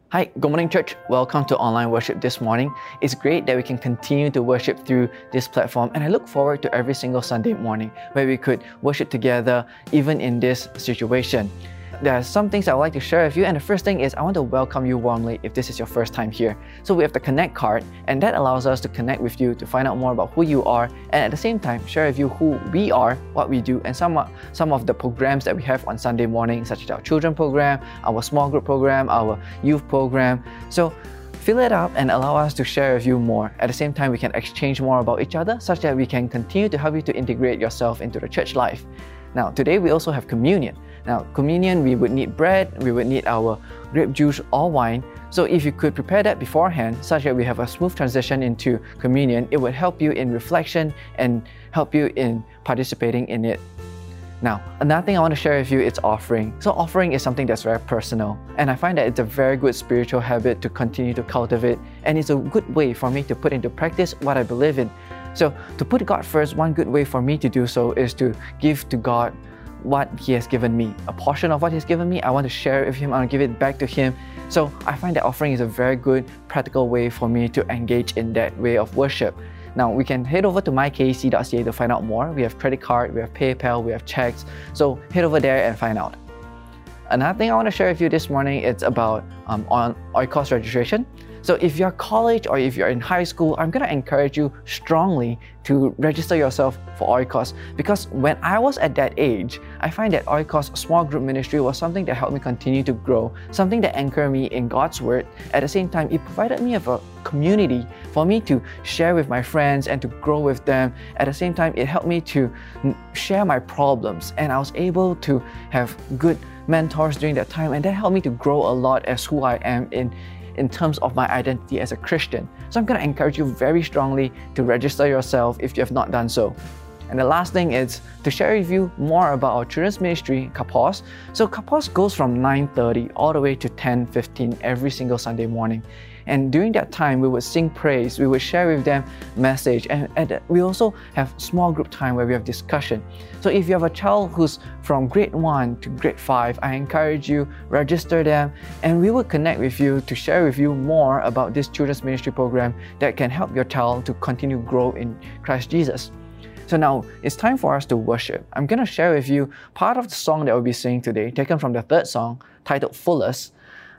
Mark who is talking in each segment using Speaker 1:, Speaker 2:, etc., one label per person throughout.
Speaker 1: Hi, good morning, church. Welcome to online worship this morning. It's great that we can continue to worship through this platform, and I look forward to every single Sunday morning where we could worship together, even in this situation. There are some things I would like to share with you, and the first thing is I want to welcome you warmly if this is your first time here. So we have the Connect card, and that allows us to connect with you to find out more about who you are, and at the same time share with you who we are, what we do, and some of the programs that we have on Sunday morning, such as our children program, our small group program, our youth program. So fill it up and allow us to share with you more. At the same time, we can exchange more about each other such that we can continue to help you to integrate yourself into the church life. Now, today we also have communion. Now, communion, we would need bread, we would need our grape juice or wine. So if you could prepare that beforehand, such that we have a smooth transition into communion, it would help you in reflection and help you in participating in it. Now, another thing I want to share with you is offering. So offering is something that's very personal, and I find that it's a very good spiritual habit to continue to cultivate, and it's a good way for me to put into practice what I believe in. So to put God first, one good way for me to do so is to give to God what He has given me. A portion of what He's given me, I want to share it with Him, I want to give it back to Him. So I find that offering is a very good, practical way for me to engage in that way of worship. Now, we can head over to mykc.ca to find out more. We have credit card, we have PayPal, we have checks. So head over there and find out. Another thing I want to share with you this morning is about on Oikos registration. So if you're college or if you're in high school, I'm going to encourage you strongly to register yourself for Oikos, because when I was at that age, I find that Oikos small group ministry was something that helped me continue to grow, something that anchored me in God's word. At the same time, it provided me with a community for me to share with my friends and to grow with them. At the same time, it helped me to share my problems, and I was able to have good mentors during that time, and that helped me to grow a lot as who I am in terms of my identity as a Christian. So I'm going to encourage you very strongly to register yourself if you have not done so. And the last thing is to share with you more about our children's ministry, Kapos. So Kapos goes from 9:30 all the way to 10:15 every single Sunday morning. And during that time, we would sing praise, we would share with them message, and we also have small group time where we have discussion. So if you have a child who's from grade 1 to grade 5, I encourage you, register them, and we will connect with you to share with you more about this children's ministry program that can help your child to continue to grow in Christ Jesus. So now it's time for us to worship. I'm going to share with you part of the song that we'll be singing today, taken from the third song titled Fullness.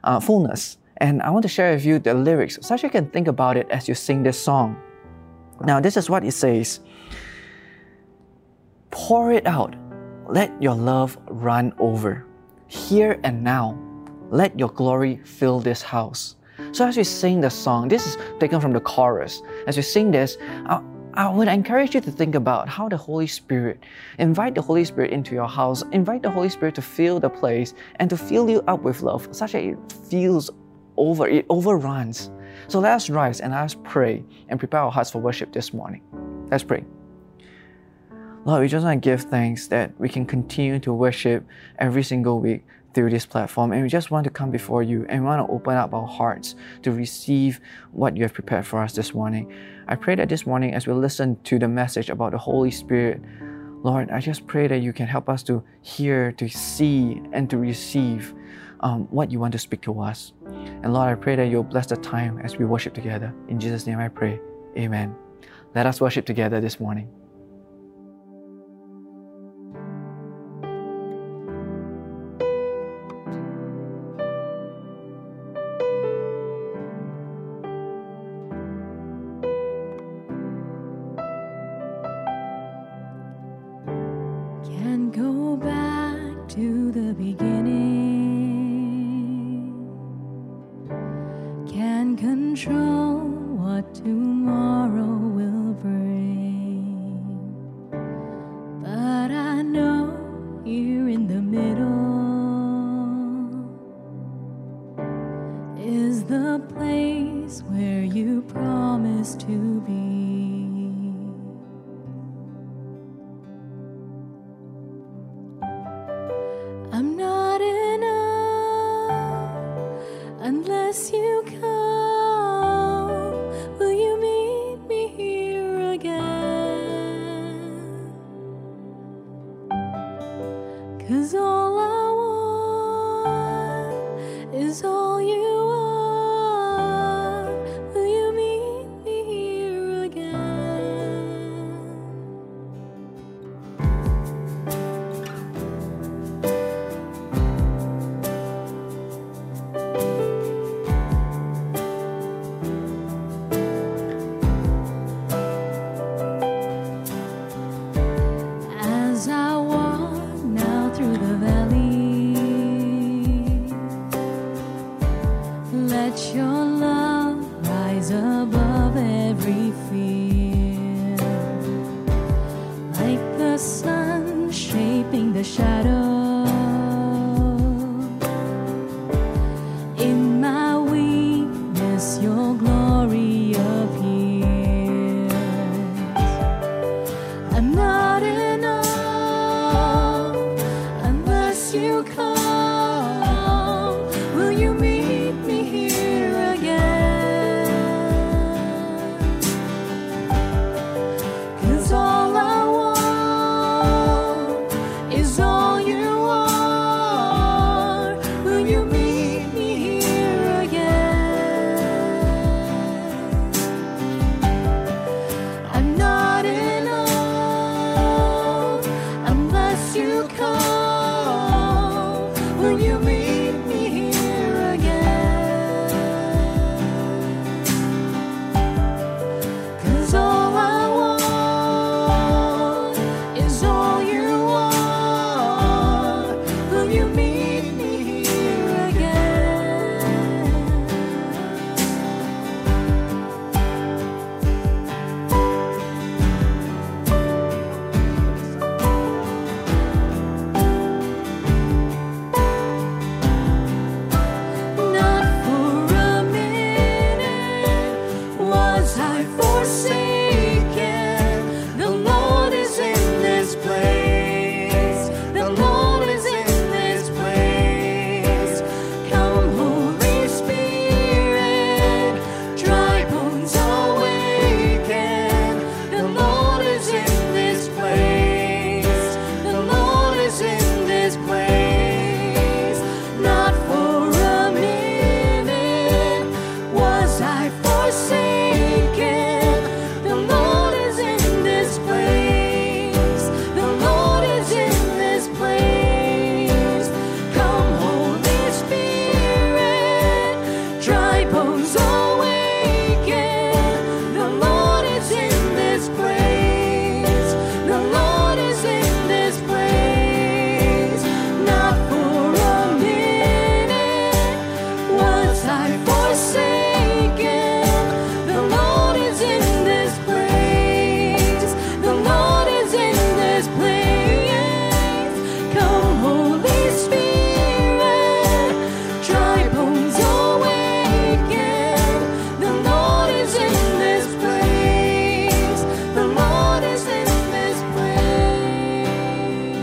Speaker 1: And I want to share with you the lyrics so that you can think about it as you sing this song. Now, this is what it says. Pour it out. Let your love run over. Here and now, let your glory fill this house. So as we sing the song, this is taken from the chorus. As we sing this, I would encourage you to think about how the Holy Spirit, invite the Holy Spirit into your house, invite the Holy Spirit to fill the place and to fill you up with love, such that it overruns. So let us rise and let us pray and prepare our hearts for worship this morning. Let's pray. Lord, we just want to give thanks that we can continue to worship every single week through this platform, and we just want to come before you and we want to open up our hearts to receive what you have prepared for us this morning. I pray that this morning as we listen to the message about the Holy Spirit, Lord, I just pray that you can help us to hear, to see, and to receive what you want to speak to us. And Lord, I pray that you'll bless the time as we worship together. In Jesus' name I pray. Amen. Let us worship together this morning.
Speaker 2: Can't go back to the beginning. Can't control what tomorrow will bring. But I know here in the middle is the place where you promised to be. I'm not enough unless you come. Will you meet me here again? 'Cause all I want is all you are. Let your love rise above every fear, like the sun shaping the shadow. In my weakness, your glory appears. I'm not enough unless you come. Will you meet me here again? 'Cause all I want is all you are. Will you meet me here again? I'm not enough unless you come. Will you meet me here again? 'Cause all I want is all you are. Will you meet me here again? Not for a minute was I forsaken. The Lord is in this place. The Lord is in this place. Come, Holy Spirit, dry bones awaken. The Lord is in this place. The Lord is in this place. Not for a minute was I forsaken. The Lord is in this place. The Lord is in this place. Come, Holy Spirit, dry bones awaken. The Lord is in this place. The Lord is in this place. Not for a minute was I forsaken. The Lord is in this place. The Lord is in this place. Come, Holy Spirit, dry bones awaken. The Lord is in this place. The Lord is in this place.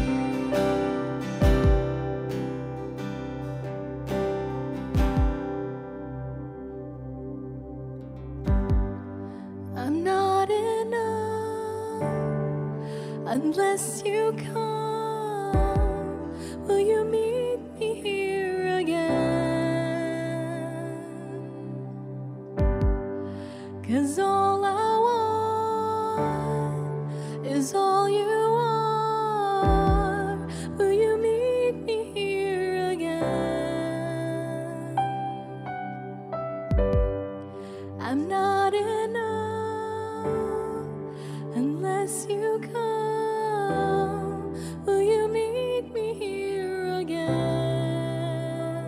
Speaker 2: I'm not enough unless you come. Will you meet me here again? 'Cause all I want is all you are. Will you meet me here again? I'm not enough unless you come. Will you meet me here again?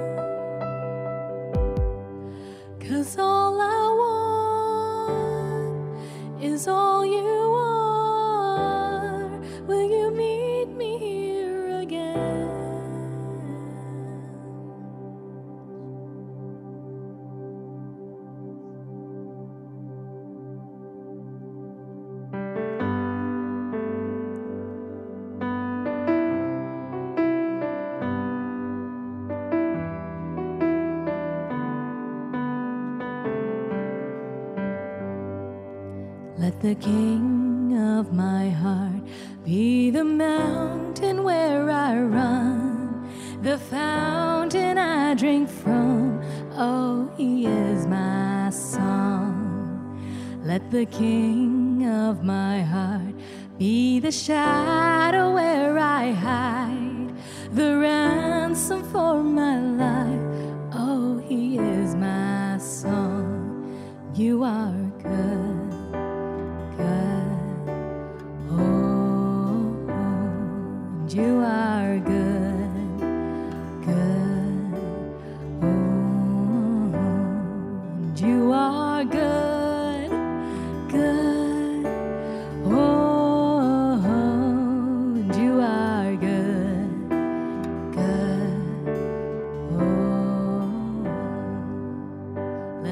Speaker 2: 'Cause all I want is all you are. Will you meet me here again? Let the King of my heart be the mountain where I run, the fountain I drink from. Oh, he is my song. Let the King of my heart be the shadow where I hide, the ransom for my life. Oh, he is my song. You are good, good. Oh, and you are good, good. Oh,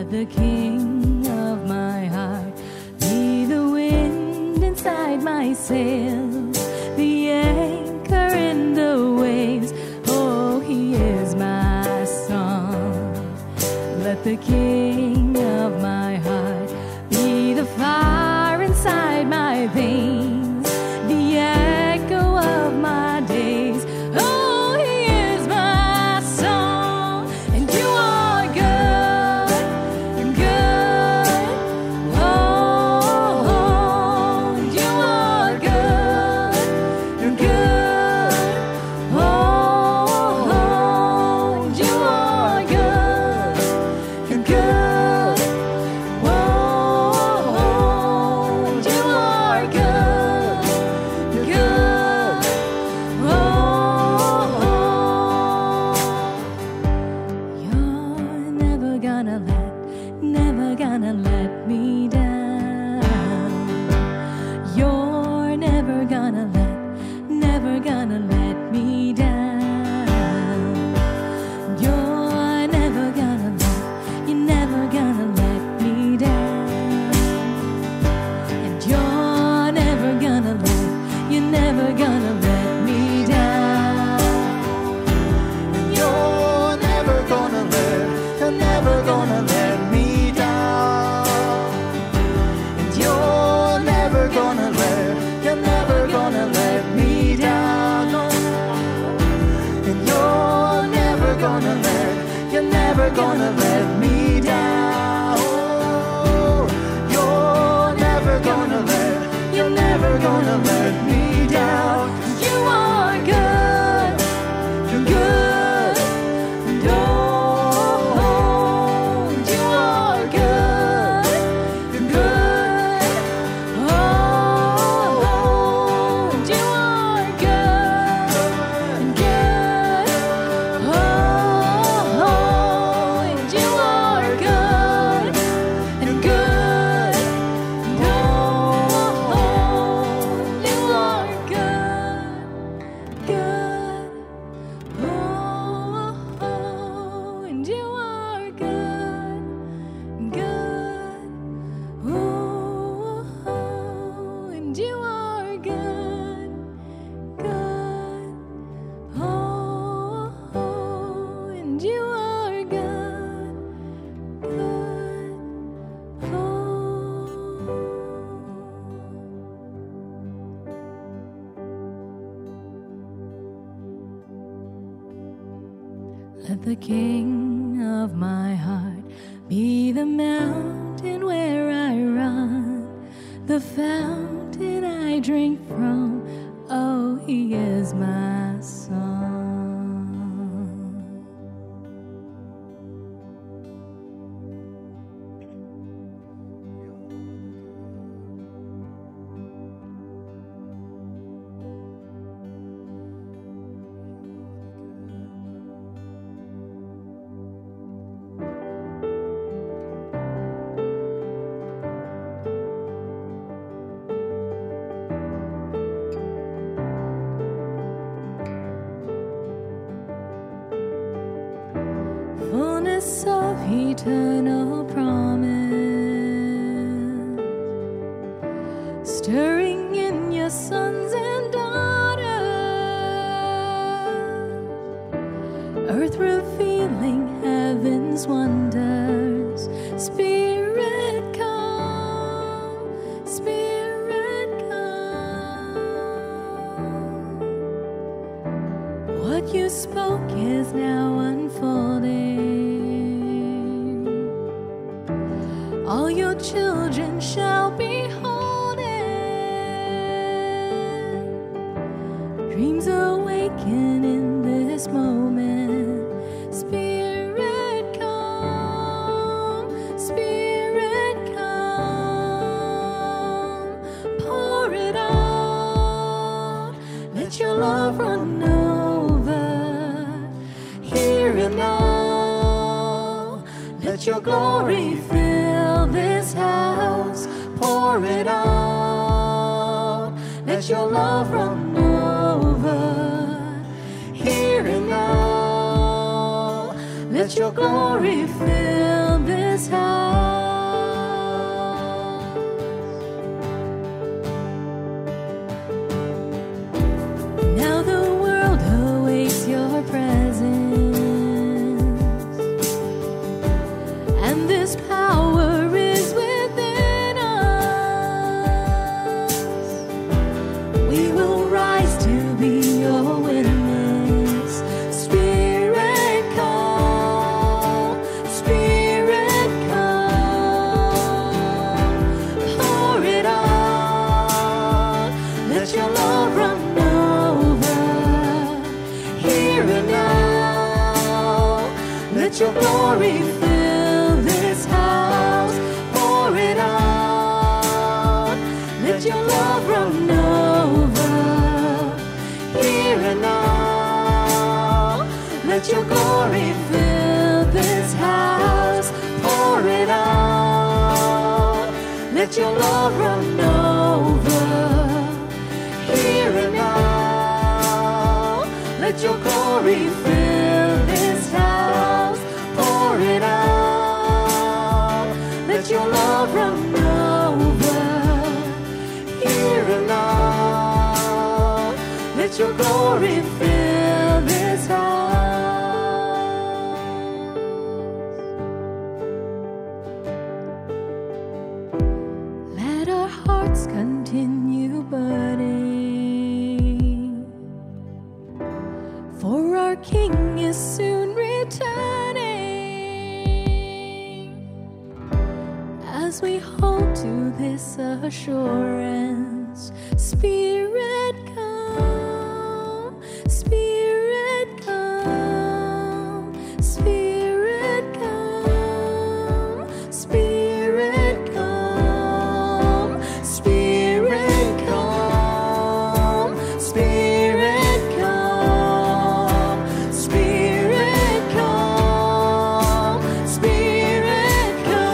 Speaker 2: Let the King of my heart be the wind inside my sails, the anchor in the waves. Oh, He is my song. Let the King of my heart be the fire inside my veins, the echo of my days. Oh, He is my song, and You are good, good. Oh, and You are good, good. Oh, and You are good, good. Oh, and You are good, good. Oh, You're never gonna let me down. You're never gonna let me down. You're never gonna let me down. And you're never gonna let me down.
Speaker 3: You're never gonna let me down. And you're never gonna let me down. No. And you're never gonna let me down. Oh, you're never gonna let me down.
Speaker 2: You are good, good. And oh, You are good, good. Oh, You are good, good. Oh, You are good, and good. Oh, You are good, good. Oh, and You are good, good. Oh, and You are good, good. Oh, and You are good, good. Let the King of my heart be the mountain where I run, the fountain I drink from. Oh, He is my song. Fullness of eternal promise, stirring in Your sons and daughters, earth revealing heaven's wonders. Spirit come, Spirit come. What You spoke is now unfolding. All Your children shall behold it. Dreams awaken in this moment. Spirit come, Spirit come. Pour it out, let Your love run over. Here and now, let Your glory fill this house. Pour it out, let Your love run over. Here and now, let Let your glory fill this house. Now the world awaits your presence, and this power is within us. We will rise to be your witness. Spirit come, Spirit come. Pour it out, let your love run over. Here and now, let your glory fill this house. Pour it out, let your love run over. Here and now, let your glory fill this house. Pour it out, let your love run over. Here and now, let your glory fill this house. Pour it out, let your love run over. Here and now, let your glory fill this house. Let our hearts continue burning, for our King is soon returning. As we hold to this assurance, Spirit come, Spirit come, Spirit come, Spirit come, Spirit come, Spirit come, Spirit come, Spirit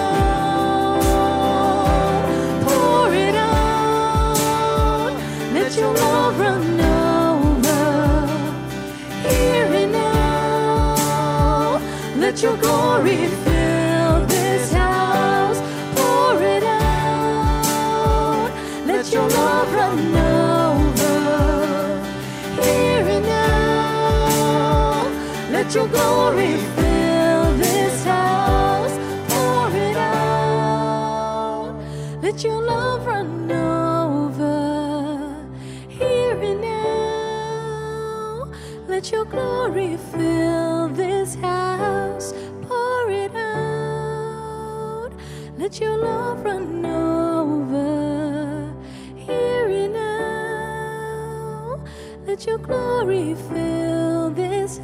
Speaker 2: come. Pour it out, let your love run over. Here and now, let your glory fill this house. Pour it out, let your love run over. Here and now, let your glory fill this house. Pour it out, let your love run over. Here and now, let your glory fill this house. Pour it out, let your love run over. Here and now, let your glory fill this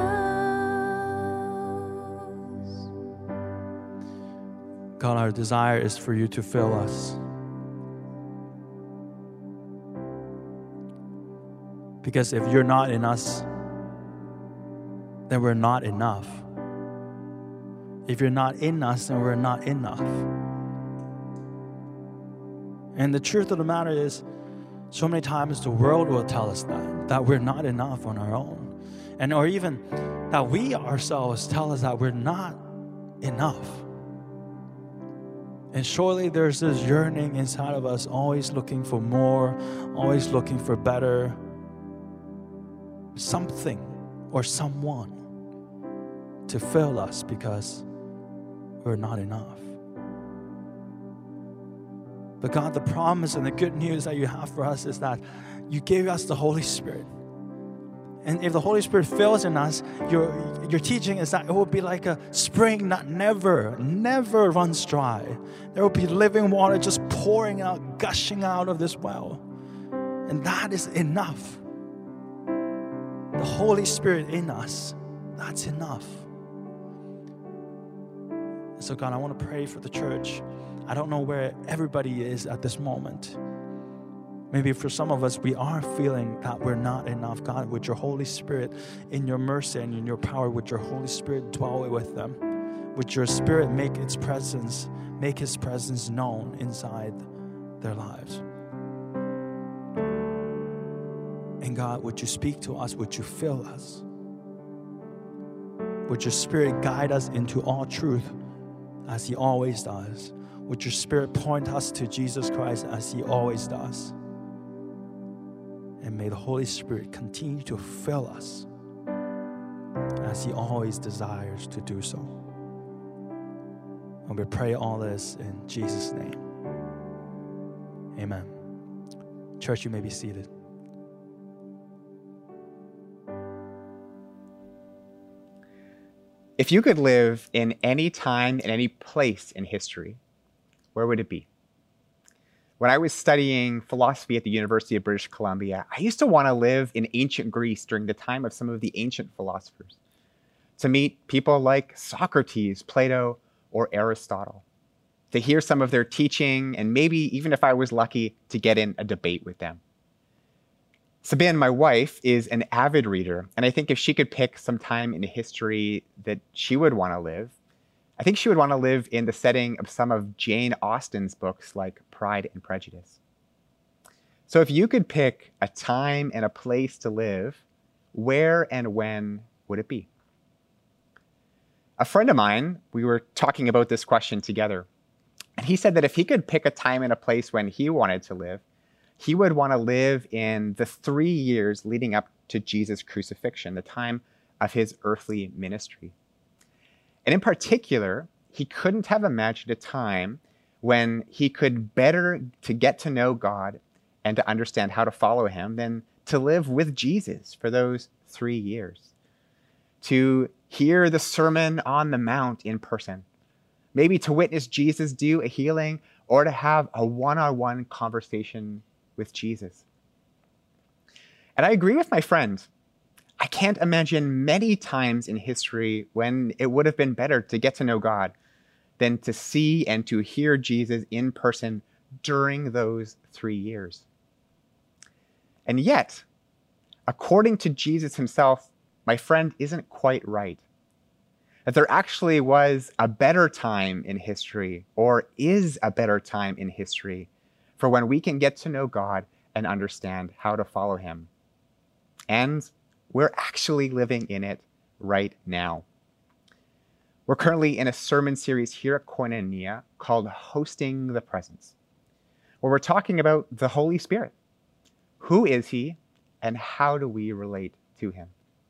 Speaker 2: house.
Speaker 4: God, our desire is for you to fill us. Because if you're not in us, then we're not enough. If you're not in us, then we're not enough. And the truth of the matter is, so many times the world will tell us that we're not enough on our own. And or even that we ourselves tell us that we're not enough. And surely there's this yearning inside of us, always looking for more, always looking for better. Something or someone to fill us because we're not enough. But God, the promise and the good news that you have for us is that you gave us the Holy Spirit. And if the Holy Spirit fills in us, your teaching is that it will be like a spring that never runs dry. There will be living water just pouring out, gushing out of this well. And that is enough. The Holy Spirit in us, that's enough. So God, I want to pray for the church. I don't know where everybody is at this moment. Maybe for some of us, we are feeling that we're not enough. God, would your Holy Spirit, in your mercy and in your power, would your Holy Spirit dwell with them? Would your Spirit make His presence known inside their lives? And God, would you speak to us? Would you fill us? Would your Spirit guide us into all truth as He always does? Would your Spirit point us to Jesus Christ as He always does? And may the Holy Spirit continue to fill us as He always desires to do so. And we pray all this in Jesus' name. Amen. Church, you may be seated.
Speaker 5: If you could live in any time and any place in history, where would it be? When I was studying philosophy at the University of British Columbia, I used to want to live in ancient Greece during the time of some of the ancient philosophers, to meet people like Socrates, Plato, or Aristotle, to hear some of their teaching, and maybe, even if I was lucky, to get in a debate with them. Sabine, my wife, is an avid reader, and I think if she could pick some time in history that she would want to live, I think she would want to live in the setting of some of Jane Austen's books like Pride and Prejudice. So if you could pick a time and a place to live, where and when would it be? A friend of mine, we were talking about this question together, and he said that if he could pick a time and a place when he wanted to live, he would want to live in the 3 years leading up to Jesus' crucifixion, the time of his earthly ministry. And in particular, he couldn't have imagined a time when he could better to get to know God and to understand how to follow him than to live with Jesus for those 3 years. To hear the Sermon on the Mount in person, maybe to witness Jesus do a healing, or to have a one-on-one conversation with Jesus. And I agree with my friend. I can't imagine many times in history when it would have been better to get to know God than to see and to hear Jesus in person during those 3 years. And yet, according to Jesus himself, my friend isn't quite right. That there actually was a better time in history, or is a better time in history, for when we can get to know God and understand how to follow him. And we're actually living in it right now. We're currently in a sermon series here at Koinonia called Hosting the Presence, where we're talking about the Holy Spirit. Who is he, and how do we relate to him?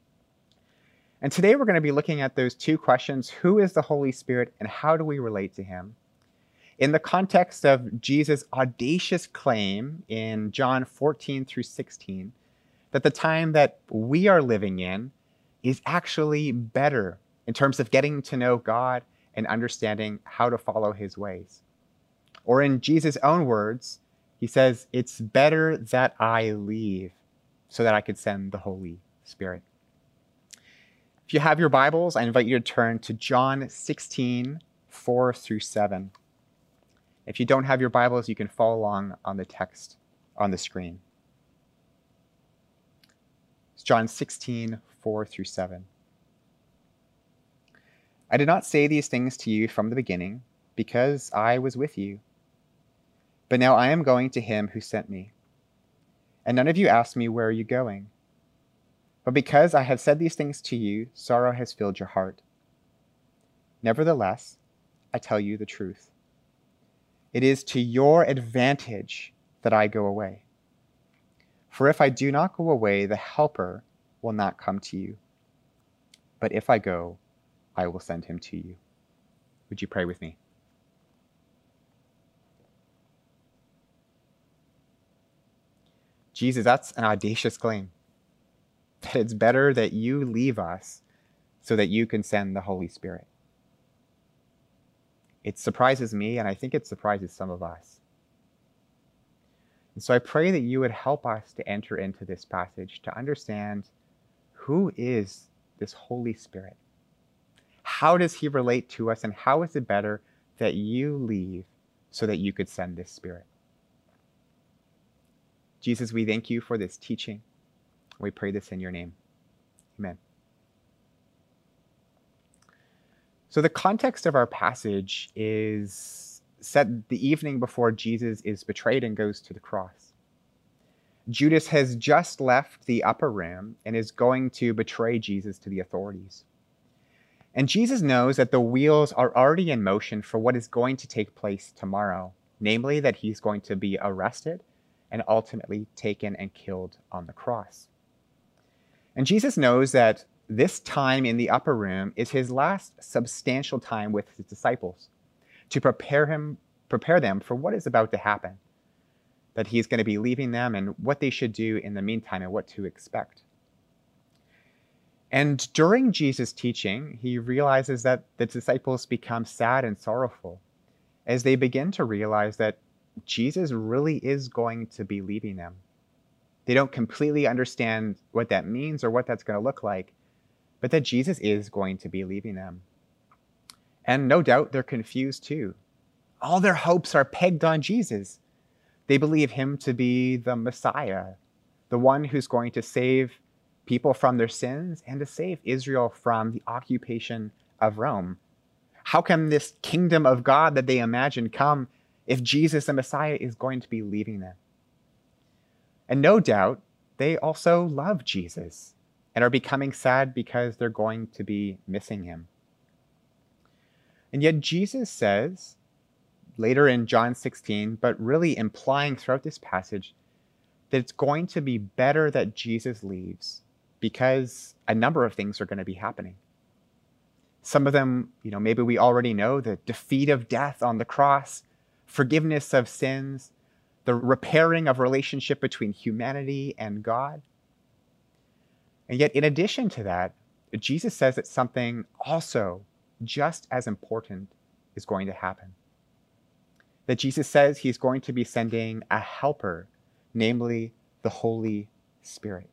Speaker 5: And today we're going to be looking at those two questions: who is the Holy Spirit, and how do we relate to him, in the context of Jesus' audacious claim in John 14 through 16, that the time that we are living in is actually better in terms of getting to know God and understanding how to follow his ways. Or in Jesus' own words, he says, "It's better that I leave so that I could send the Holy Spirit." If you have your Bibles, I invite you to turn to John 16, 4 through 7. If you don't have your Bibles, you can follow along on the text on the screen. It's John 16, 4 through 7. "I did not say these things to you from the beginning, because I was with you. But now I am going to him who sent me. And none of you asked me, 'Where are you going?' But because I have said these things to you, sorrow has filled your heart. Nevertheless, I tell you the truth. It is to your advantage that I go away. For if I do not go away, the Helper will not come to you. But if I go, I will send him to you." Would you pray with me? Jesus, that's an audacious claim. That it's better that you leave us so that you can send the Holy Spirit. It surprises me, and I think it surprises some of us. And so I pray that you would help us to enter into this passage, to understand who is this Holy Spirit. How does he relate to us, and how is it better that you leave so that you could send this Spirit? Jesus, we thank you for this teaching. We pray this in your name. Amen. So the context of our passage is set the evening before Jesus is betrayed and goes to the cross. Judas has just left the upper room and is going to betray Jesus to the authorities. And Jesus knows that the wheels are already in motion for what is going to take place tomorrow, namely that he's going to be arrested and ultimately taken and killed on the cross. And Jesus knows that this time in the upper room is his last substantial time with his disciples to prepare them for what is about to happen, that he's going to be leaving them and what they should do in the meantime and what to expect. And during Jesus' teaching, he realizes that the disciples become sad and sorrowful as they begin to realize that Jesus really is going to be leaving them. They don't completely understand what that means or what that's going to look like, but that Jesus is going to be leaving them. And no doubt they're confused too. All their hopes are pegged on Jesus. They believe him to be the Messiah, the one who's going to save people from their sins and to save Israel from the occupation of Rome. How can this kingdom of God that they imagine come if Jesus, the Messiah, is going to be leaving them? And no doubt, they also love Jesus and are becoming sad because they're going to be missing him. And yet Jesus says, later in John 16, but really implying throughout this passage, that it's going to be better that Jesus leaves because a number of things are going to be happening. Some of them, maybe we already know, the defeat of death on the cross, forgiveness of sins, the repairing of relationship between humanity and God. And yet, in addition to that, Jesus says that something also just as important is going to happen. That Jesus says he's going to be sending a helper, namely the Holy Spirit.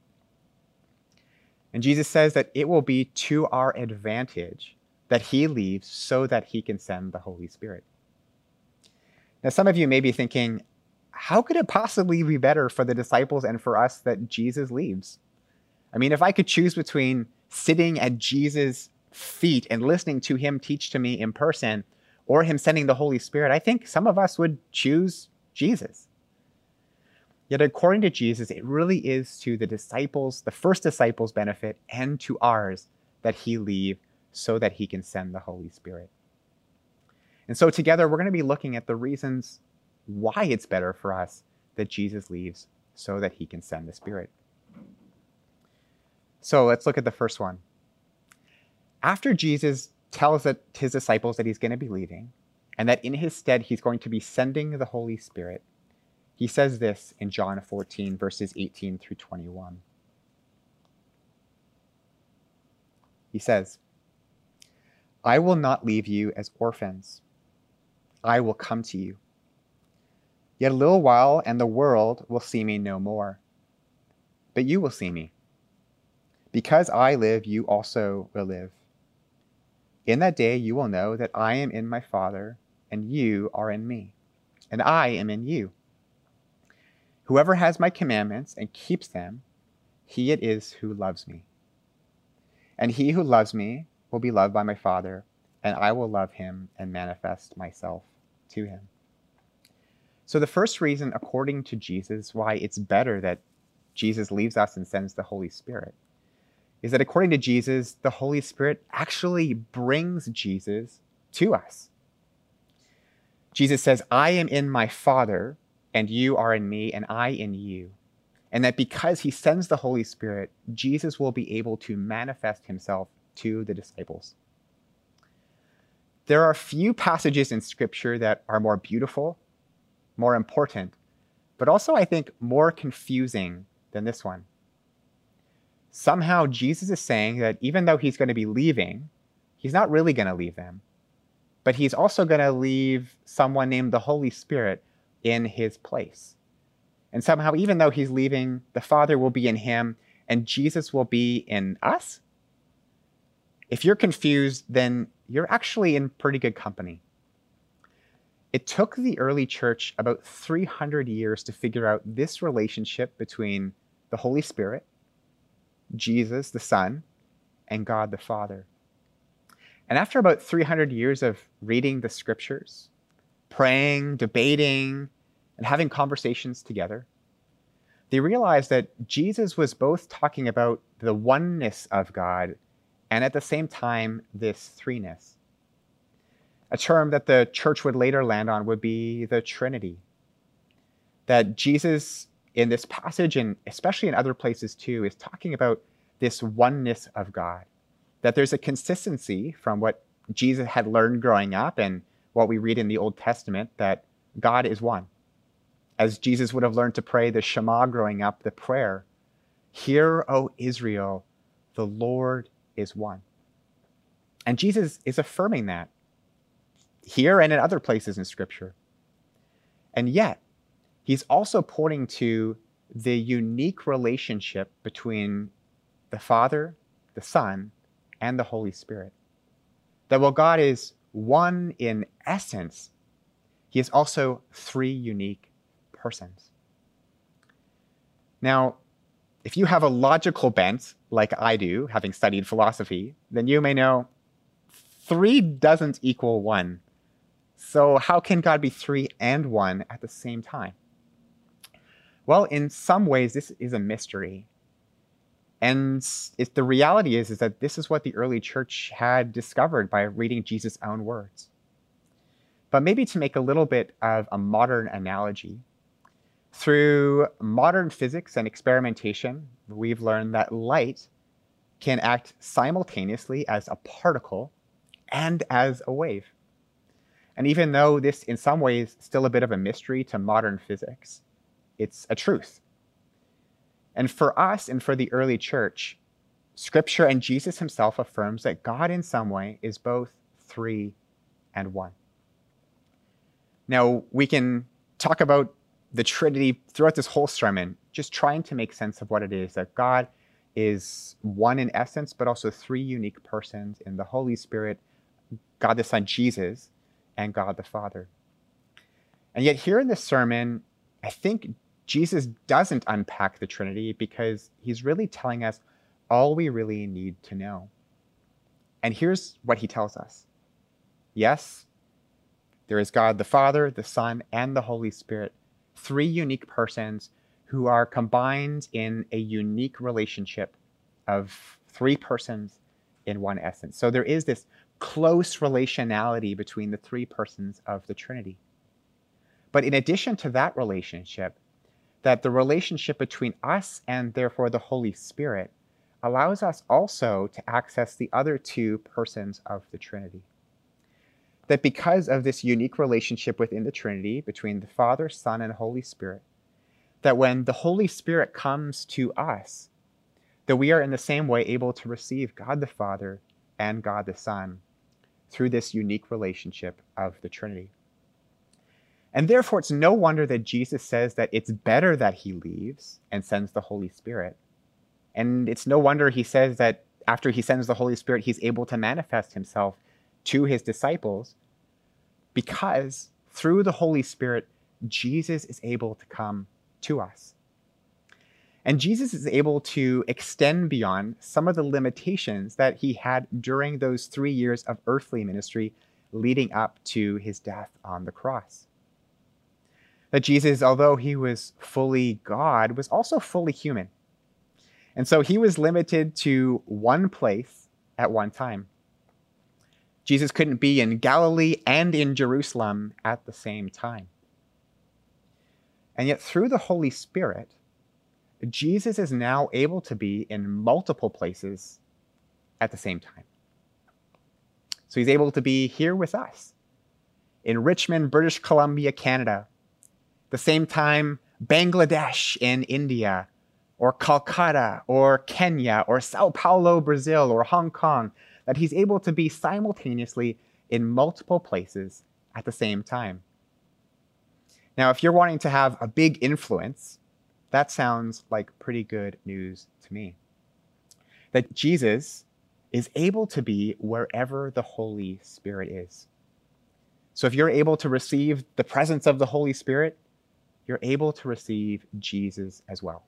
Speaker 5: And Jesus says that it will be to our advantage that he leaves so that he can send the Holy Spirit. Now, some of you may be thinking, how could it possibly be better for the disciples and for us that Jesus leaves? I mean, if I could choose between sitting at Jesus' feet and listening to him teach to me in person or him sending the Holy Spirit, I think some of us would choose Jesus. Yet according to Jesus, it really is to the disciples, the first disciples' benefit, and to ours that he leave so that he can send the Holy Spirit. And so together we're going to be looking at the reasons why it's better for us that Jesus leaves so that he can send the Spirit. So let's look at the first one. After Jesus tells his disciples that he's going to be leaving and that in his stead he's going to be sending the Holy Spirit, he says this in John 14, verses 18 through 21. He says, "I will not leave you as orphans. I will come to you. Yet a little while, and the world will see me no more. But you will see me. Because I live, you also will live. In that day you will know that I am in my Father, and you are in me, and I am in you. Whoever has my commandments and keeps them, he it is who loves me. And he who loves me will be loved by my Father, and I will love him and manifest myself to him." So the first reason, according to Jesus, why it's better that Jesus leaves us and sends the Holy Spirit is that according to Jesus, the Holy Spirit actually brings Jesus to us. Jesus says, "I am in my Father, and you are in me, and I in you." And that because he sends the Holy Spirit, Jesus will be able to manifest himself to the disciples. There are few passages in Scripture that are more beautiful, more important, but also, I think, more confusing than this one. Somehow, Jesus is saying that even though he's going to be leaving, he's not really going to leave them, but he's also going to leave someone named the Holy Spirit in his place. And somehow, even though he's leaving, the Father will be in him, and Jesus will be in us. If you're confused, then you're actually in pretty good company. It took the early church about 300 years to figure out this relationship between the Holy Spirit, Jesus the Son, and God the Father. And after about 300 years of reading the Scriptures, praying, debating, and having conversations together, they realized that Jesus was both talking about the oneness of God and at the same time, this threeness. A term that the church would later land on would be the Trinity. That Jesus, in this passage, and especially in other places too, is talking about this oneness of God. That there's a consistency from what Jesus had learned growing up and what we read in the Old Testament, that God is one. As Jesus would have learned to pray the Shema growing up, the prayer, "Hear, O Israel, the Lord is one." And Jesus is affirming that here and in other places in Scripture. And yet, he's also pointing to the unique relationship between the Father, the Son, and the Holy Spirit. That while God is one in essence, he is also three unique persons. Now, if you have a logical bent, like I do, having studied philosophy, then you may know 3 doesn't equal 1. So how can God be 3 and 1 at the same time? Well, in some ways, this is a mystery. And the reality is that this is what the early church had discovered by reading Jesus' own words. But maybe to make a little bit of a modern analogy, through modern physics and experimentation, we've learned that light can act simultaneously as a particle and as a wave. And even though this in some ways is still a bit of a mystery to modern physics, it's a truth. And for us and for the early church, Scripture and Jesus himself affirms that God in some way is both 3 and 1. Now, we can talk about the Trinity throughout this whole sermon, just trying to make sense of what it is, that God is one in essence, but also 3 unique persons in the Holy Spirit, God the Son, Jesus, and God the Father. And yet here in this sermon, I think Jesus doesn't unpack the Trinity because he's really telling us all we really need to know. And here's what he tells us. Yes, there is God the Father, the Son, and the Holy Spirit, 3 unique persons who are combined in a unique relationship of 3 persons in one essence. So there is this close relationality between the 3 persons of the Trinity. But in addition to that relationship, that the relationship between us and therefore the Holy Spirit allows us also to access the other 2 persons of the Trinity. That because of this unique relationship within the Trinity between the Father, Son, and Holy Spirit, that when the Holy Spirit comes to us, that we are in the same way able to receive God the Father and God the Son through this unique relationship of the Trinity. And therefore, it's no wonder that Jesus says that it's better that he leaves and sends the Holy Spirit. And it's no wonder he says that after he sends the Holy Spirit, he's able to manifest himself to his disciples, because through the Holy Spirit, Jesus is able to come to us. And Jesus is able to extend beyond some of the limitations that he had during those 3 years of earthly ministry leading up to his death on the cross. That Jesus, although he was fully God, was also fully human. And so he was limited to one place at one time. Jesus couldn't be in Galilee and in Jerusalem at the same time. And yet through the Holy Spirit, Jesus is now able to be in multiple places at the same time. So he's able to be here with us in Richmond, British Columbia, Canada, the same time Bangladesh in India, or Calcutta, or Kenya, or Sao Paulo, Brazil, or Hong Kong, that he's able to be simultaneously in multiple places at the same time. Now, if you're wanting to have a big influence, that sounds like pretty good news to me. That Jesus is able to be wherever the Holy Spirit is. So if you're able to receive the presence of the Holy Spirit, you're able to receive Jesus as well.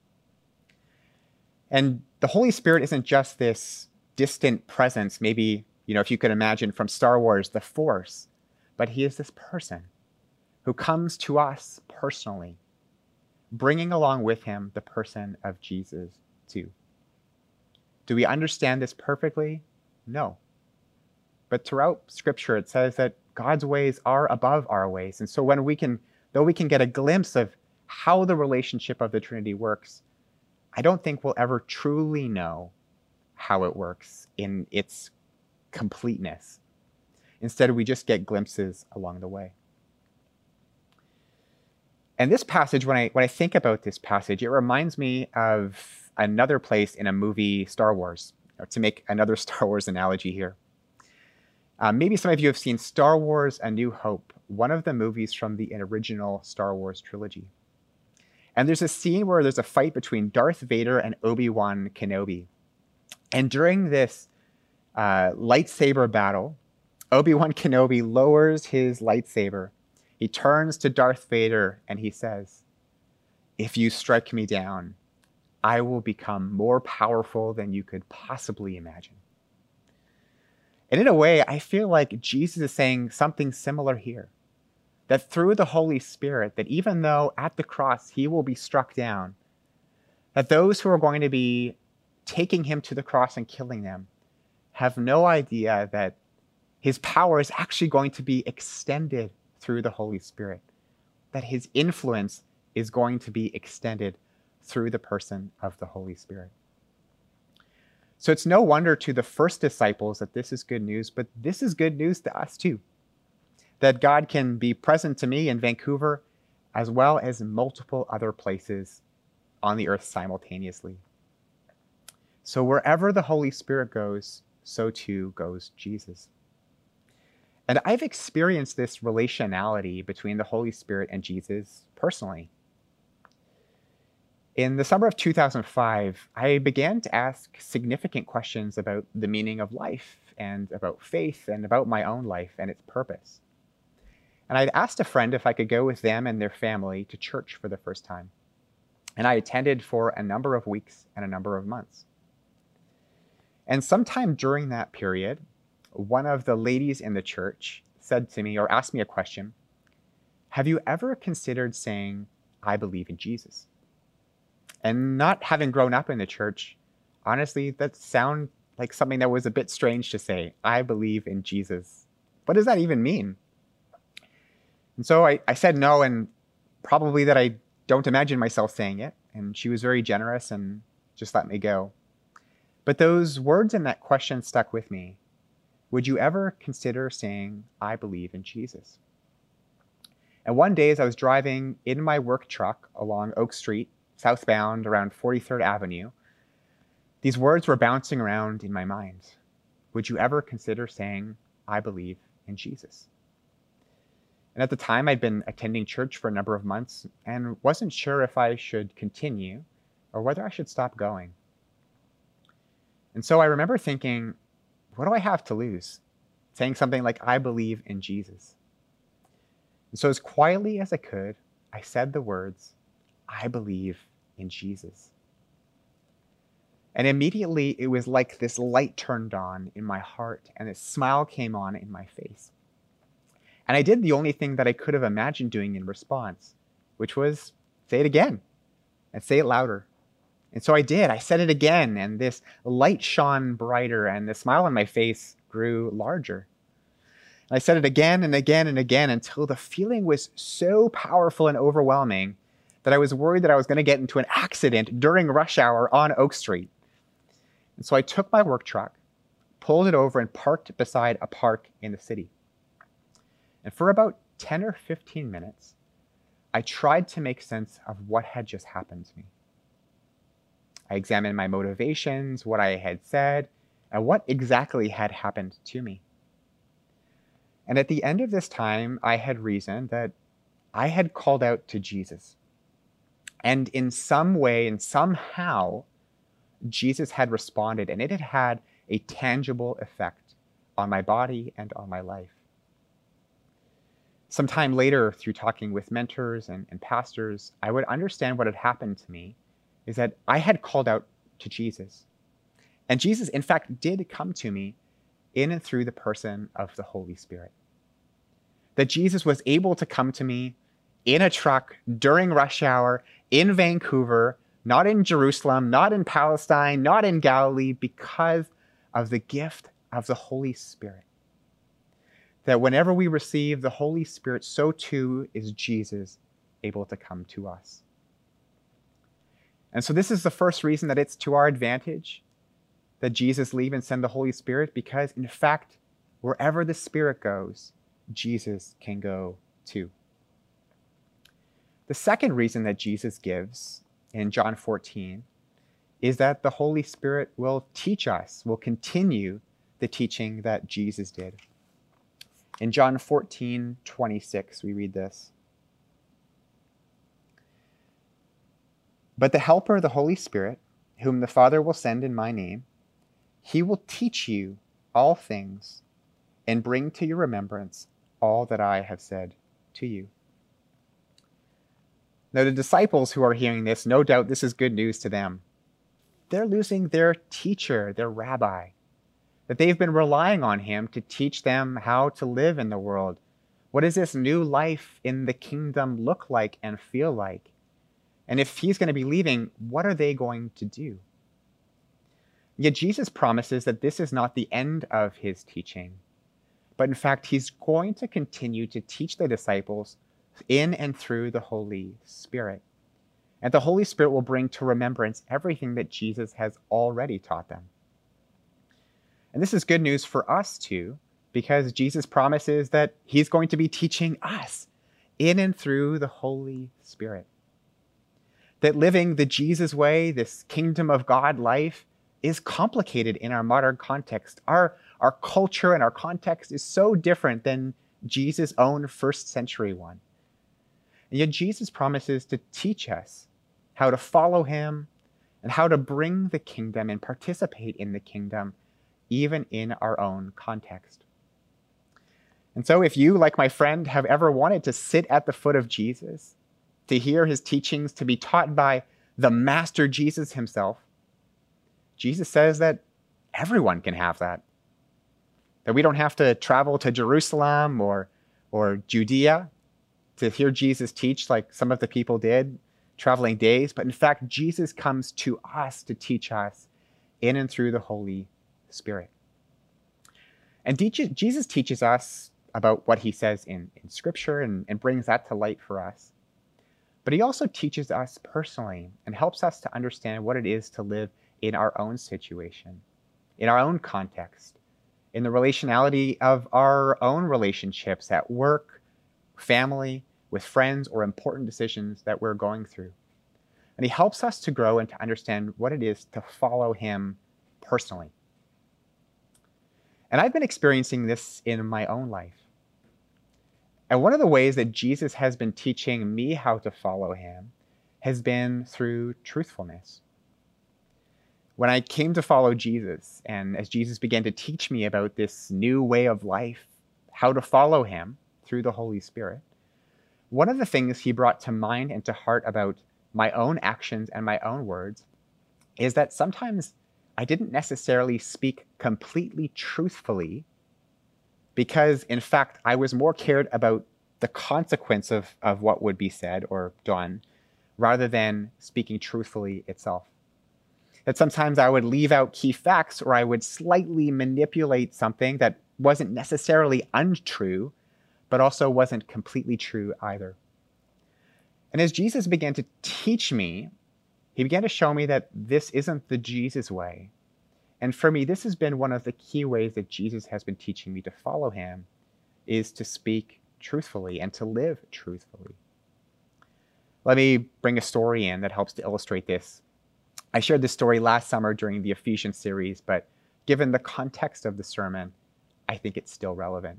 Speaker 5: And the Holy Spirit isn't just this distant presence, maybe, if you could imagine from Star Wars, the Force, but he is this person who comes to us personally, bringing along with him the person of Jesus too. Do we understand this perfectly? No. But throughout Scripture, it says that God's ways are above our ways. And so though we can get a glimpse of how the relationship of the Trinity works, I don't think we'll ever truly know how it works in its completeness. Instead, we just get glimpses along the way. And this passage, when I think about this passage, it reminds me of another place in a movie, Star Wars, or to make another Star Wars analogy here. Maybe some of you have seen Star Wars: A New Hope, one of the movies from the original Star Wars trilogy. And there's a scene where there's a fight between Darth Vader and Obi-Wan Kenobi. And during this lightsaber battle, Obi-Wan Kenobi lowers his lightsaber. He turns to Darth Vader and he says, "If you strike me down, I will become more powerful than you could possibly imagine." And in a way, I feel like Jesus is saying something similar here. That through the Holy Spirit, that even though at the cross he will be struck down, that those who are going to be taking him to the cross and killing them have no idea that his power is actually going to be extended through the Holy Spirit, that his influence is going to be extended through the person of the Holy Spirit. So it's no wonder to the first disciples that this is good news, but this is good news to us too. That God can be present to me in Vancouver as well as in multiple other places on the earth simultaneously. So wherever the Holy Spirit goes, so too goes Jesus. And I've experienced this relationality between the Holy Spirit and Jesus personally. In the summer of 2005, I began to ask significant questions about the meaning of life and about faith and about my own life and its purpose. And I'd asked a friend if I could go with them and their family to church for the first time. And I attended for a number of weeks and a number of months. And sometime during that period, one of the ladies in the church said to me or asked me a question, "Have you ever considered saying, 'I believe in Jesus'?" And not having grown up in the church, honestly, that sounded like something that was a bit strange to say, "I believe in Jesus." What does that even mean? And so I said no, and probably that I don't imagine myself saying it. And she was very generous and just let me go. But those words in that question stuck with me. Would you ever consider saying, "I believe in Jesus"? And one day as I was driving in my work truck along Oak Street, southbound around 43rd Avenue, these words were bouncing around in my mind. Would you ever consider saying, "I believe in Jesus"? And at the time, I'd been attending church for a number of months and wasn't sure if I should continue or whether I should stop going. And so I remember thinking, what do I have to lose? Saying something like, "I believe in Jesus." And so as quietly as I could, I said the words, "I believe in Jesus." And immediately it was like this light turned on in my heart and a smile came on in my face. And I did the only thing that I could have imagined doing in response, which was say it again and say it louder. And so I did. I said it again, and this light shone brighter and the smile on my face grew larger. And I said it again and again and again until the feeling was so powerful and overwhelming that I was worried that I was going to get into an accident during rush hour on Oak Street. And so I took my work truck, pulled it over, and parked beside a park in the city. And for about 10 or 15 minutes, I tried to make sense of what had just happened to me. I examined my motivations, what I had said, and what exactly had happened to me. And at the end of this time, I had reasoned that I had called out to Jesus. And in some way and somehow, Jesus had responded, and it had had a tangible effect on my body and on my life. Sometime later, through talking with mentors and pastors, I would understand what had happened to me is that I had called out to Jesus. And Jesus, in fact, did come to me in and through the person of the Holy Spirit. That Jesus was able to come to me in a truck during rush hour in Vancouver not in Jerusalem, not in Palestine, not in Galilee, because of the gift of the Holy Spirit. That whenever we receive the Holy Spirit, so too is Jesus able to come to us. And so this is the first reason that it's to our advantage that Jesus leave and send the Holy Spirit, because in fact, wherever the Spirit goes, Jesus can go too. The second reason that Jesus gives in John 14 is that the Holy Spirit will teach us, will continue the teaching that Jesus did. In John 14:26, we read this. But the Helper, the Holy Spirit, whom the Father will send in my name, he will teach you all things and bring to your remembrance all that I have said to you. Now, the disciples who are hearing this, no doubt this is good news to them. They're losing their teacher, their rabbi, that they've been relying on him to teach them how to live in the world. What does this new life in the kingdom look like and feel like? And if he's going to be leaving, what are they going to do? Yet Jesus promises that this is not the end of his teaching, but in fact, he's going to continue to teach the disciples in and through the Holy Spirit. And the Holy Spirit will bring to remembrance everything that Jesus has already taught them. And this is good news for us too, because Jesus promises that he's going to be teaching us in and through the Holy Spirit. That living the Jesus way, this kingdom of God life, is complicated in our modern context. Our culture and our context is so different than Jesus' own first century one. And yet Jesus promises to teach us how to follow him and how to bring the kingdom and participate in the kingdom, even in our own context. And so if you, like my friend, have ever wanted to sit at the foot of Jesus, to hear his teachings, to be taught by the Master Jesus himself, Jesus says that everyone can have that. That we don't have to travel to Jerusalem or Judea to hear Jesus teach like some of the people did, traveling days. But in fact, Jesus comes to us to teach us in and through the Holy Spirit. And Jesus teaches us about what he says in Scripture and brings that to light for us. But he also teaches us personally and helps us to understand what it is to live in our own situation, in our own context, in the relationality of our own relationships at work, family, with friends, or important decisions that we're going through. And he helps us to grow and to understand what it is to follow him personally. And I've been experiencing this in my own life. And one of the ways that Jesus has been teaching me how to follow him has been through truthfulness. When I came to follow Jesus, and as Jesus began to teach me about this new way of life, how to follow him through the Holy Spirit, one of the things he brought to mind and to heart about my own actions and my own words is that sometimes I didn't necessarily speak completely truthfully because, in fact, I was more cared about the consequence of what would be said or done rather than speaking truthfully itself. That sometimes I would leave out key facts or I would slightly manipulate something that wasn't necessarily untrue, but also wasn't completely true either. And as Jesus began to teach me, he began to show me that this isn't the Jesus way. And for me, this has been one of the key ways that Jesus has been teaching me to follow him, is to speak truthfully and to live truthfully. Let me bring a story in that helps to illustrate this. I shared this story last summer during the Ephesians series, but given the context of the sermon, I think it's still relevant.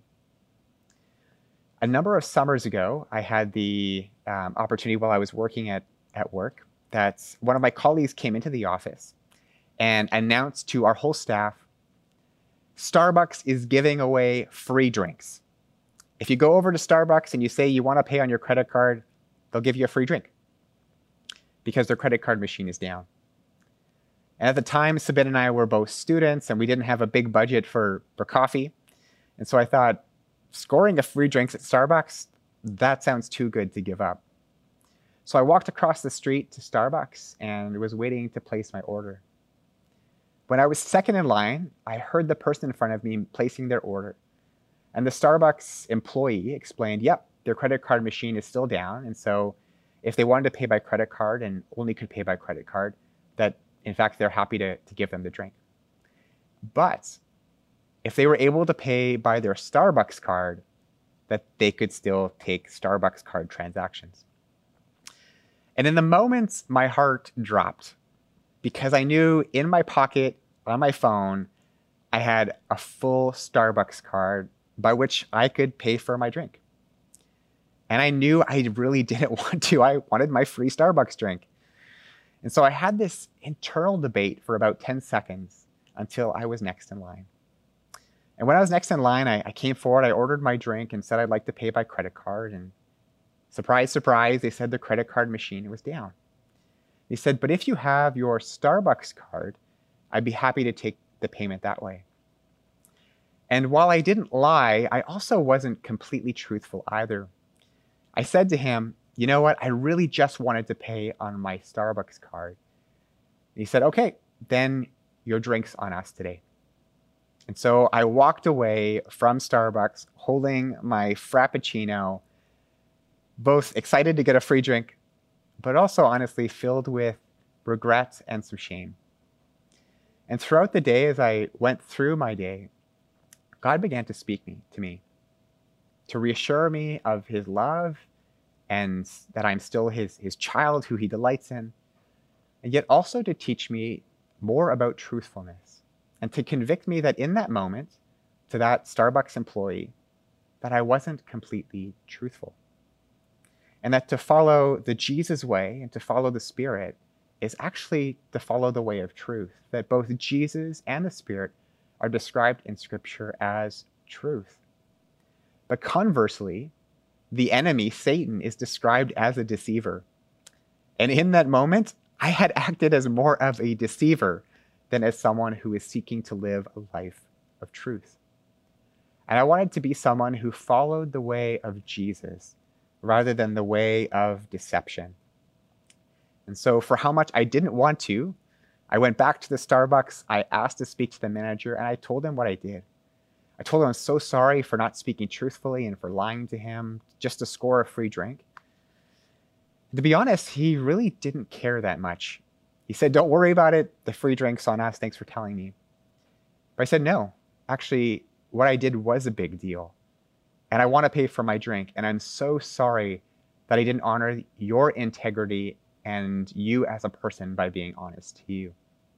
Speaker 5: A number of summers ago, I had the opportunity while I was working at work that one of my colleagues came into the office and announced to our whole staff, Starbucks is giving away free drinks. If you go over to Starbucks and you say you want to pay on your credit card, they'll give you a free drink because their credit card machine is down. And at the time, Sabine and I were both students and we didn't have a big budget for coffee. And so I thought, scoring a free drinks at Starbucks, that sounds too good to give up. So I walked across the street to Starbucks and was waiting to place my order. When I was second in line, I heard the person in front of me placing their order. And the Starbucks employee explained, yep, their credit card machine is still down. And so if they wanted to pay by credit card and only could pay by credit card, that in fact, they're happy to give them the drink. But if they were able to pay by their Starbucks card, that they could still take Starbucks card transactions. And in the moment, my heart dropped because I knew in my pocket, on my phone, I had a full Starbucks card by which I could pay for my drink. And I knew I really didn't want to. I wanted my free Starbucks drink. And so I had this internal debate for about 10 seconds until I was next in line. And when I was next in line, I came forward, I ordered my drink and said I'd like to pay by credit card. And surprise, surprise, they said the credit card machine was down. They said, but if you have your Starbucks card, I'd be happy to take the payment that way. And while I didn't lie, I also wasn't completely truthful either. I said to him, you know what? I really just wanted to pay on my Starbucks card. And he said, okay, then your drink's on us today. And so I walked away from Starbucks holding my Frappuccino, both excited to get a free drink, but also honestly filled with regret and some shame. And throughout the day, as I went through my day, God began to speak to me, to reassure me of his love and that I'm still his child who he delights in, and yet also to teach me more about truthfulness and to convict me that in that moment, to that Starbucks employee, that I wasn't completely truthful. And that to follow the Jesus way and to follow the Spirit is actually to follow the way of truth, that both Jesus and the Spirit are described in Scripture as truth. But conversely, the enemy, Satan, is described as a deceiver. And in that moment, I had acted as more of a deceiver than as someone who is seeking to live a life of truth. And I wanted to be someone who followed the way of Jesus rather than the way of deception. And so for how much I didn't want to, I went back to the Starbucks, I asked to speak to the manager, and I told him what I did. I told him I'm so sorry for not speaking truthfully and for lying to him just to score a free drink. To be honest, he really didn't care that much. He said, don't worry about it. The free drink's on us. Thanks for telling me. But I said, no, actually, what I did was a big deal. And I want to pay for my drink. And I'm so sorry that I didn't honor your integrity and you as a person by being honest to you.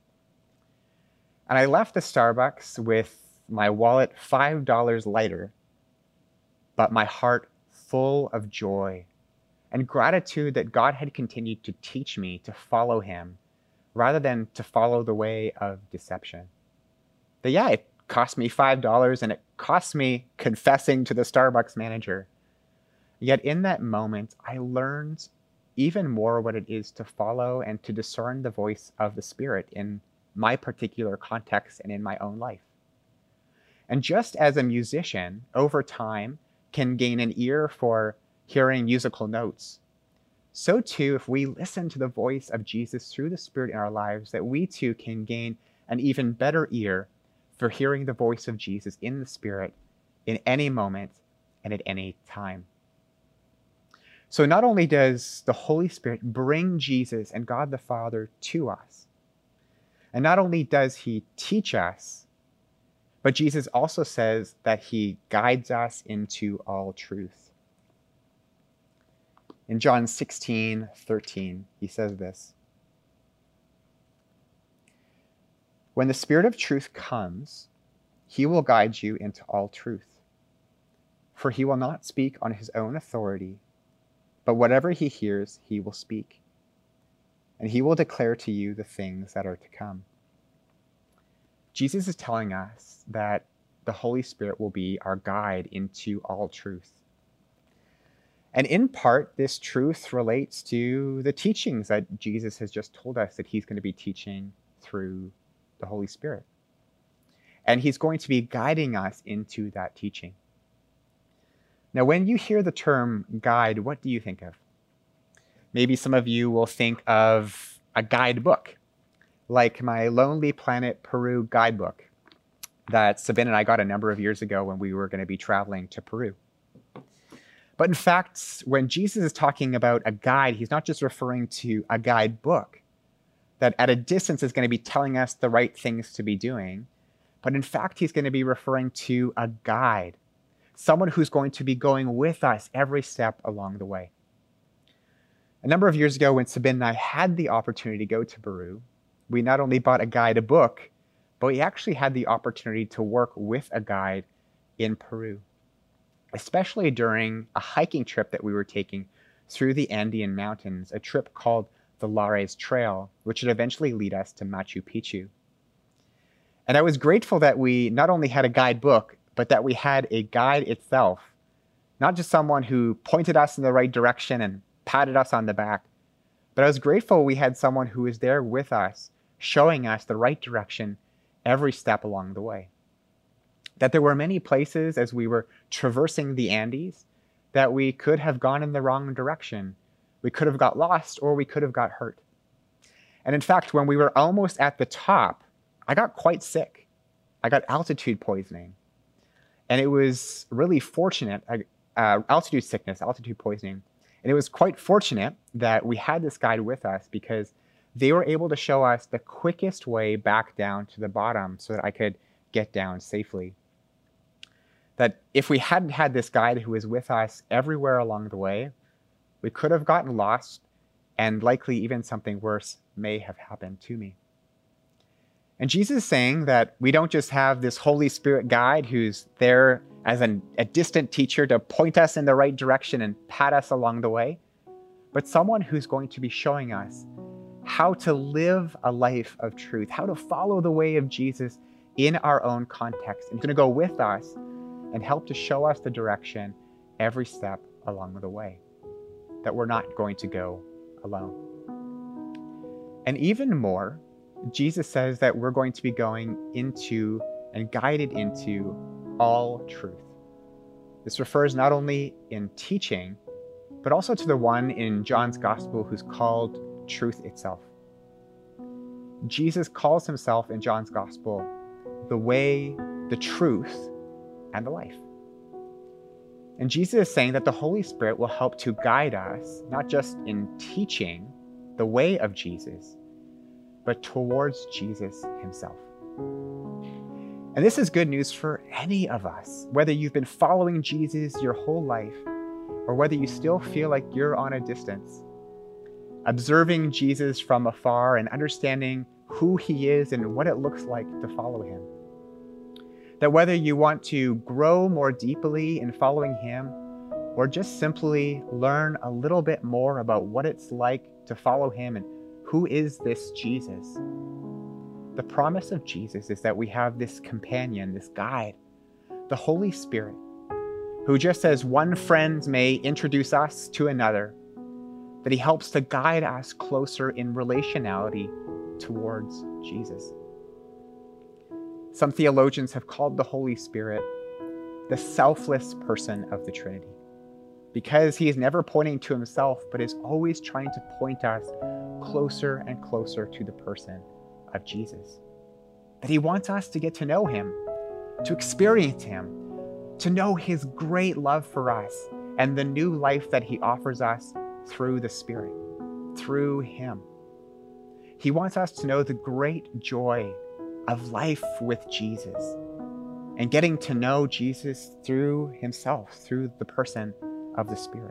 Speaker 5: And I left the Starbucks with my wallet $5 lighter, but my heart full of joy and gratitude that God had continued to teach me to follow him rather than to follow the way of deception. That yeah, it cost me $5 and it cost me confessing to the Starbucks manager. Yet in that moment, I learned even more what it is to follow and to discern the voice of the Spirit in my particular context and in my own life. And just as a musician, over time, can gain an ear for hearing musical notes, so too, if we listen to the voice of Jesus through the Spirit in our lives, that we too can gain an even better ear for hearing the voice of Jesus in the Spirit in any moment and at any time. So not only does the Holy Spirit bring Jesus and God the Father to us, and not only does he teach us, but Jesus also says that he guides us into all truth. In John 16:13, he says this, "When the Spirit of truth comes, he will guide you into all truth. For he will not speak on his own authority, but whatever he hears, he will speak. And he will declare to you the things that are to come." Jesus is telling us that the Holy Spirit will be our guide into all truth. And in part, this truth relates to the teachings that Jesus has just told us that he's going to be teaching through the Holy Spirit. And he's going to be guiding us into that teaching. Now, when you hear the term guide, what do you think of? Maybe some of you will think of a guidebook, like my Lonely Planet Peru guidebook that Sabine and I got a number of years ago when we were going to be traveling to Peru. But in fact, when Jesus is talking about a guide, he's not just referring to a guidebook that at a distance is going to be telling us the right things to be doing, but in fact, he's going to be referring to a guide, someone who's going to be going with us every step along the way. A number of years ago, when Sabine and I had the opportunity to go to Peru, we not only bought a guide a book, but we actually had the opportunity to work with a guide in Peru, especially during a hiking trip that we were taking through the Andean mountains, a trip called the Lares Trail, which would eventually lead us to Machu Picchu. And I was grateful that we not only had a guidebook, but that we had a guide itself, not just someone who pointed us in the right direction and patted us on the back, but I was grateful we had someone who was there with us, showing us the right direction every step along the way. That there were many places as we were traversing the Andes that we could have gone in the wrong direction. We could have got lost, or we could have got hurt. And in fact, when we were almost at the top, I got quite sick. I got altitude poisoning. And it was really fortunate, altitude sickness, altitude poisoning. And it was quite fortunate that we had this guide with us because they were able to show us the quickest way back down to the bottom so that I could get down safely. That if we hadn't had this guide who was with us everywhere along the way, we could have gotten lost, and likely even something worse may have happened to me. And Jesus is saying that we don't just have this Holy Spirit guide who's there as a distant teacher to point us in the right direction and pat us along the way, but someone who's going to be showing us how to live a life of truth, how to follow the way of Jesus in our own context, and going to go with us and help to show us the direction every step along the way, that we're not going to go alone. And even more, Jesus says that we're going to be going into and guided into all truth. This refers not only in teaching, but also to the one in John's Gospel who's called truth itself. Jesus calls himself in John's Gospel the way, the truth, and the life. And Jesus is saying that the Holy Spirit will help to guide us, not just in teaching the way of Jesus, but towards Jesus himself. And this is good news for any of us, whether you've been following Jesus your whole life, or whether you still feel like you're on a distance. Observing Jesus from afar and understanding who he is and what it looks like to follow him. That whether you want to grow more deeply in following him, or just simply learn a little bit more about what it's like to follow him and who is this Jesus, the promise of Jesus is that we have this companion, this guide, the Holy Spirit, who just as one friend may introduce us to another, that he helps to guide us closer in relationality towards Jesus. Some theologians have called the Holy Spirit the selfless person of the Trinity, because he is never pointing to himself, but is always trying to point us closer and closer to the person of Jesus. That he wants us to get to know him, to experience him, to know his great love for us and the new life that he offers us through the Spirit, through him. He wants us to know the great joy of life with Jesus and getting to know Jesus through himself, through the person of the Spirit.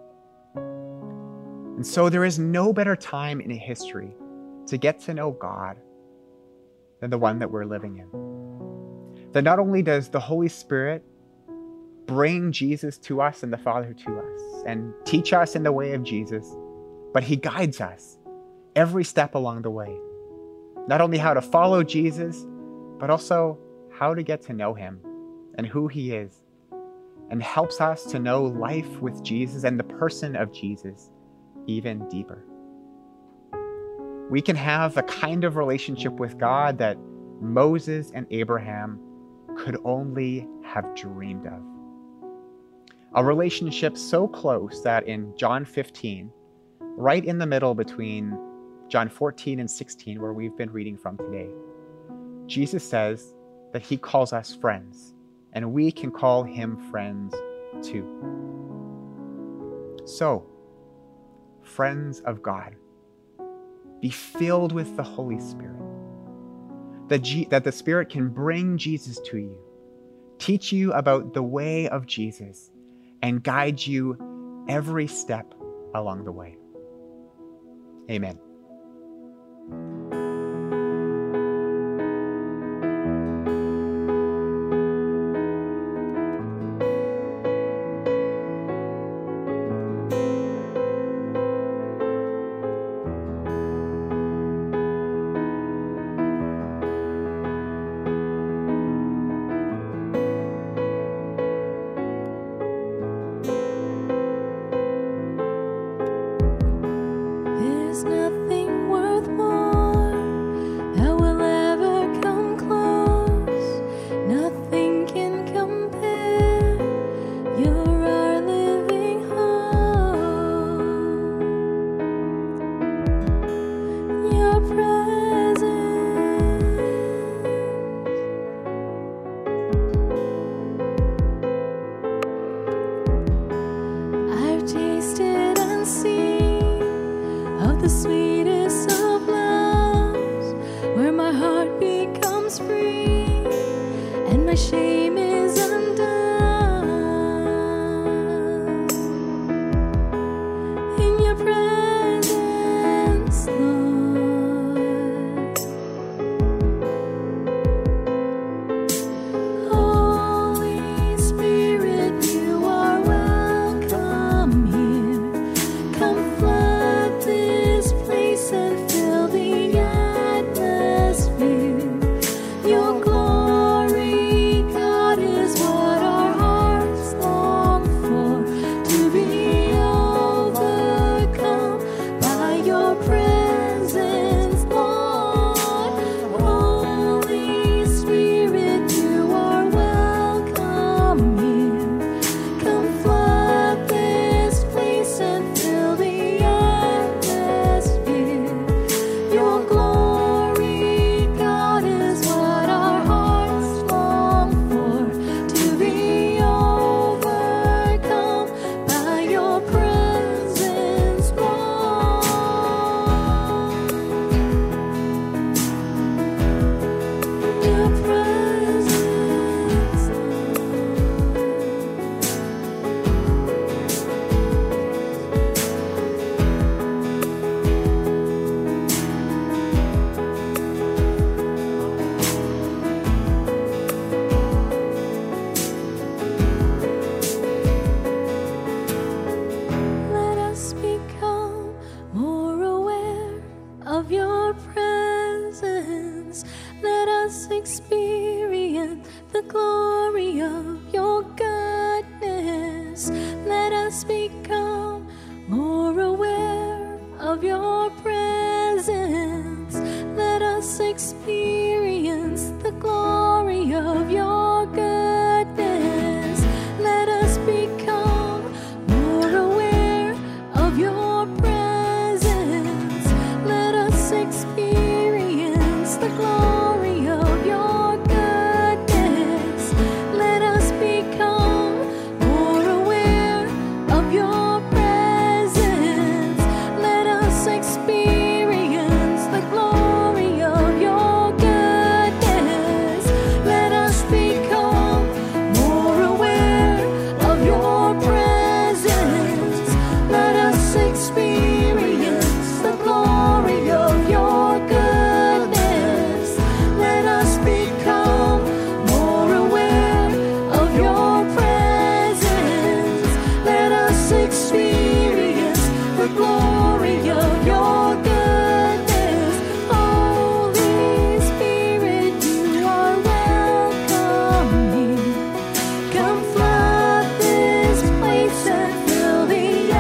Speaker 5: And so there is no better time in history to get to know God than the one that we're living in. That not only does the Holy Spirit bring Jesus to us and the Father to us and teach us in the way of Jesus, but he guides us every step along the way. Not only how to follow Jesus, but also how to get to know him and who he is, and helps us to know life with Jesus and the person of Jesus even deeper. We can have a kind of relationship with God that Moses and Abraham could only have dreamed of. A relationship so close that in John 15, right in the middle between John 14 and 16, where we've been reading from today. Jesus says that he calls us friends, and we can call him friends too. So, friends of God, be filled with the Holy Spirit, that the Spirit can bring Jesus to you, teach you about the way of Jesus, and guide you every step along the way. Amen.
Speaker 2: There's nothing worth more that will ever come close. Nothing can compare. You're our living hope. Your presence, I've tasted and seen of the sweetest of loves, where my heart becomes free and my shame is undone. In your presence, Lord. Holy Spirit, you are welcome here. Come flood this place and fill the atmosphere. Your glory, God, is what our hearts long for, to be overcome by your presence, Lord. Holy Spirit, you are welcome here. Come flood this place and fill the atmosphere. Your glory, God, is what our hearts long for, to be overcome by your presence, Lord. Your presence, let us become more aware of your presence. Let us experience the glory of your goodness. Let us become more aware of your presence. Let us experience the glory of your goodness. Let us become more aware of your presence. Let us experience the glory of your goodness. Let us become more aware of your presence. Let us experience the glory of your goodness. Let us become more aware of your presence. Let us experience the glory of your goodness. Let us become more aware of your presence. Let us experience the glory of your goodness. Holy Spirit, you are welcome here. Come flood this place and fill the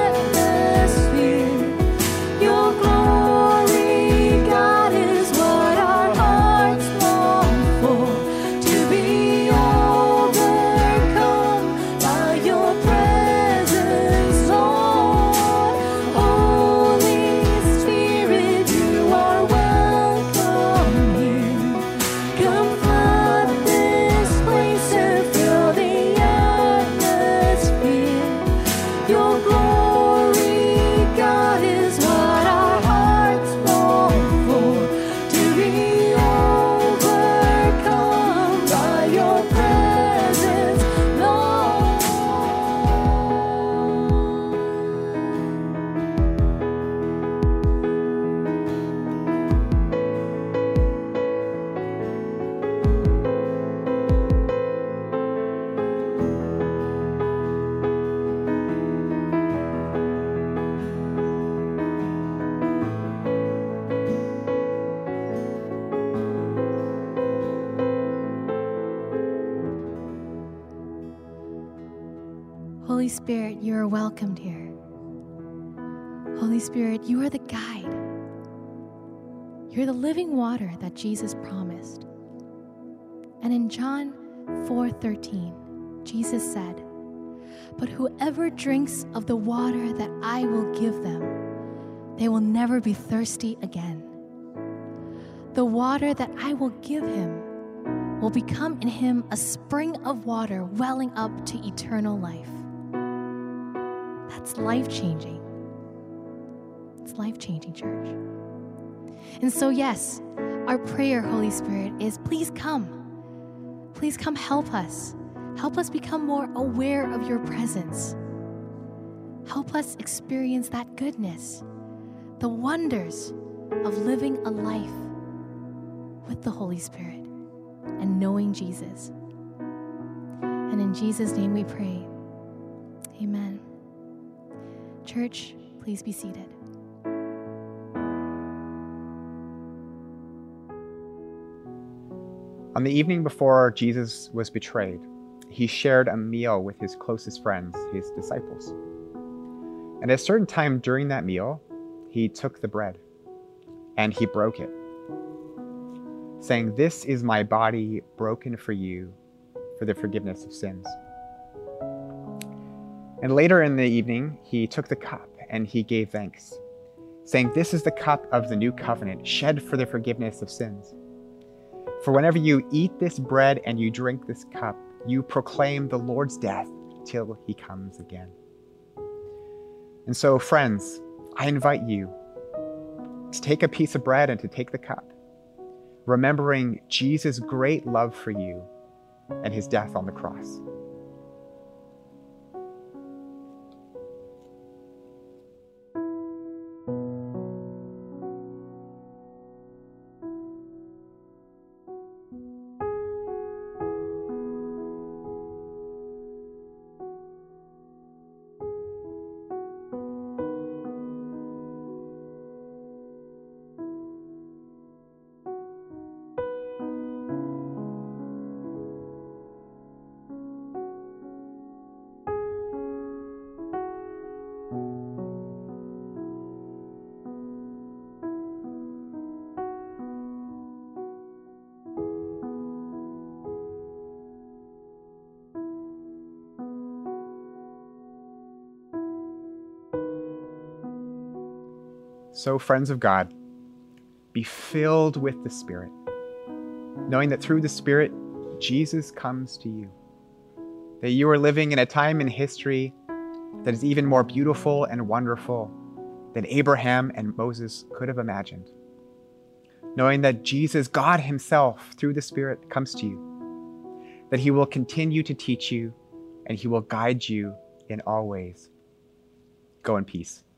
Speaker 2: atmosphere. Your glory, God, is what our hearts long for, to be overcome by your presence, Lord. Holy Spirit, you are welcomed here. Holy Spirit, you are the guide. You're the living water that Jesus promised. And in John 4:13, Jesus said, "But whoever drinks of the water that I will give them, they will never be thirsty again. The water that I will give him will become in him a spring of water welling up to eternal life." That's life-changing. It's life-changing, church. And so, yes, our prayer, Holy Spirit, is please come. Please come help us. Help us become more aware of your presence. Help us experience that goodness, the wonders of living a life with the Holy Spirit and knowing Jesus. And in Jesus' name we pray. Amen. Church, please be seated.
Speaker 5: On the evening before Jesus was betrayed, he shared a meal with his closest friends, his disciples. And at a certain time during that meal, he took the bread and he broke it, saying, "This is my body broken for you for the forgiveness of sins." And later in the evening, he took the cup and he gave thanks, saying, "This is the cup of the new covenant, shed for the forgiveness of sins. For whenever you eat this bread and you drink this cup, you proclaim the Lord's death till he comes again." And so, friends, I invite you to take a piece of bread and to take the cup, remembering Jesus' great love for you and his death on the cross. So, friends of God, be filled with the Spirit, knowing that through the Spirit, Jesus comes to you. That you are living in a time in history that is even more beautiful and wonderful than Abraham and Moses could have imagined. Knowing that Jesus, God himself, through the Spirit, comes to you. That he will continue to teach you and he will guide you in all ways. Go in peace.